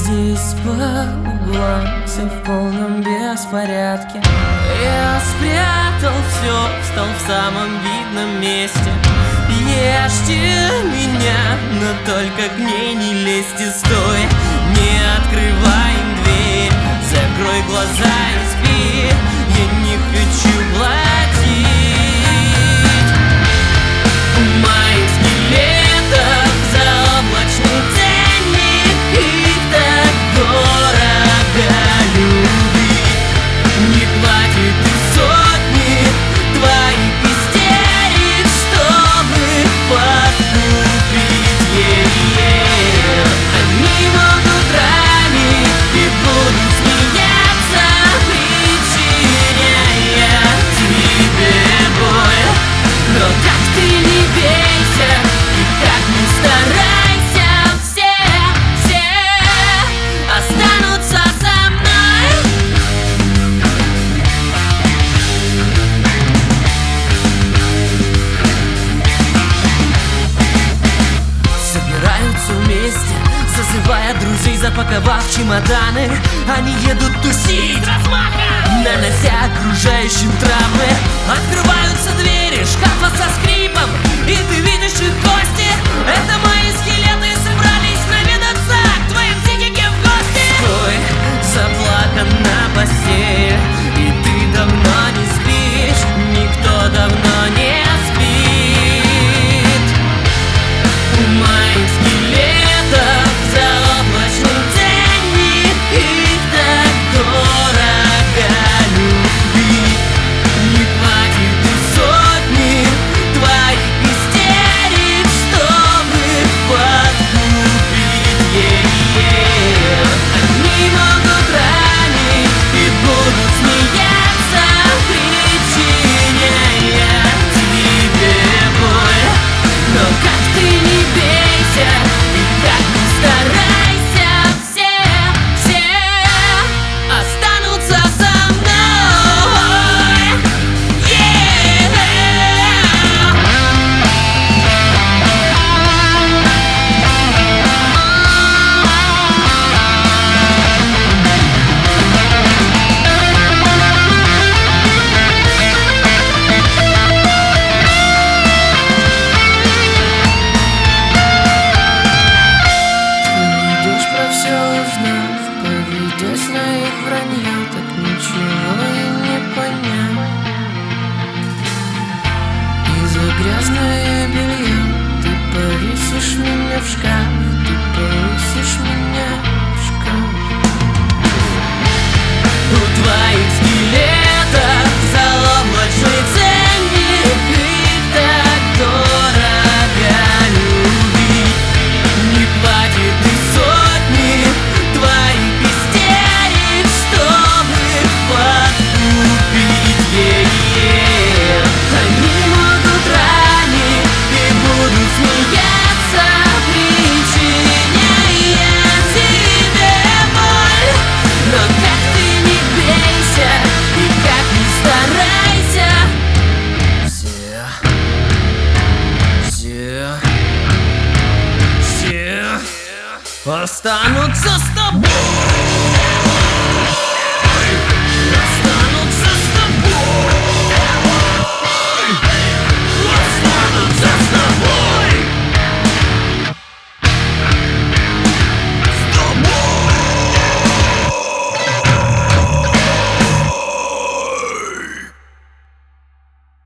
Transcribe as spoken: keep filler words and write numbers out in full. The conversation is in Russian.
здесь по углам, все в полном беспорядке. Я спрятал все, встал в самом видном месте. Ешьте меня, но только к ней не лезьте. Стой, не открывай им дверь, закрой глаза и спи. Я не хочу платить моих скелетов за облачный ценник. Их так дорого любить, не хватит и сотни твоих истерик, чтобы подкупить. Е-е-е. Они могут ранить и будут смеяться, причиняя тебе боль. Но как ты не бейся, и как ни старайся, все, все останутся со мной. Собираются вместе, зазывая друзей, запаковав чемоданы. Они едут тусить, нанося окружающим травмы. Открываются двери шкафа со скрипом, и ты видишь их кости. Это мои скелеты собрались наведаться к твоим психике в гости. Стой, заплакан на постель, и ты давно не спишь. Никто давно не спит. У моих скелетов заоблачный ценник, их так дорого любить. Не хватит и сотни твоих истерик, чтобы подкупить. Е-е-е. Они могут ранить и будут смеяться, причиняя тебе боль. Но как ты не бейся, и как ни старайся, все, все останутся со мной. Yeah. Идешь про все узнав, поведясь на их вранье, так ничего и не понять. И за грязное белье ты повесишь меня в шкаф, ты повесишь меня в шкаф. У твоих скелетов заоблачный ценник, их так дорого любить. Не хватит и сотни твоих истерик, чтобы подкупить. Е-е-е. Они могут ранить и будут смеяться, причиняя тебе боль. Но как ты не бейся, и как ни старайся, все, все, все останутся с тобой.